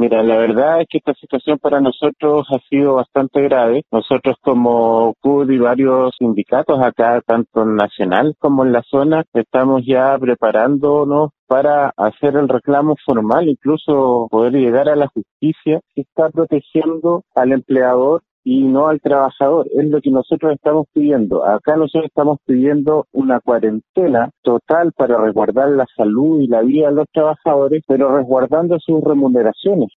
Mira, la verdad es que esta situación para nosotros ha sido bastante grave. Nosotros como CUT y varios sindicatos acá, tanto en nacional como en la zona, estamos ya preparándonos para hacer el reclamo formal, incluso poder llegar a la justicia que está protegiendo al empleador y no al trabajador. Es lo que nosotros estamos pidiendo. Acá nosotros estamos pidiendo una cuarentena total para resguardar la salud y la vida de los trabajadores, pero resguardando sus remuneraciones.